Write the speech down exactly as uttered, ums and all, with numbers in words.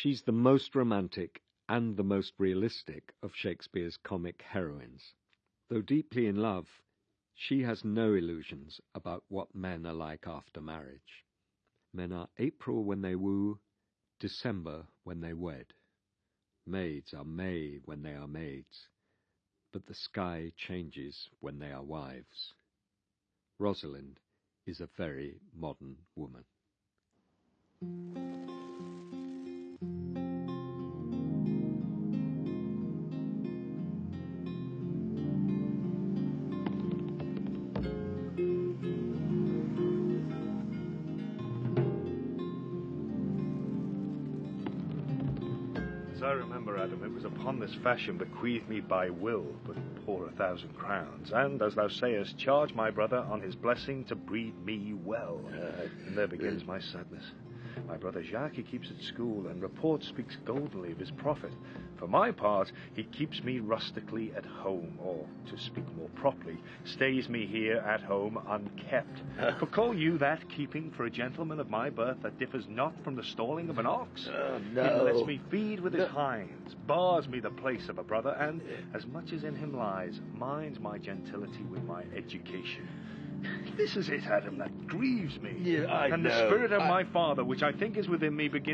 She's the most romantic and the most realistic of Shakespeare's comic heroines. Though deeply in love, she has no illusions about what men are like after marriage. Men are April when they woo, December when they wed. Maids are May when they are maids, but the sky changes when they are wives. Rosalind is a very modern woman. As I remember, Adam, it was upon this fashion bequeathed me by will, but poor a thousand crowns, and, as thou sayest, charge my brother on his blessing to breed me well. Uh, and there begins my sadness. My brother Jacques, he keeps at school, and report speaks goldenly of his profit. For my part, he keeps me rustically at home, or, to speak more properly, stays me here at home unkept. For call you that keeping for a gentleman of my birth that differs not from the stalling of an ox? Oh, no. He lets me feed with his no. hinds, bars me the place of a brother, and, as much as in him lies, minds my gentility with my education. This is it, Adam, that grieves me. Yeah, I and know. the spirit of I... my father, which I think is within me, begins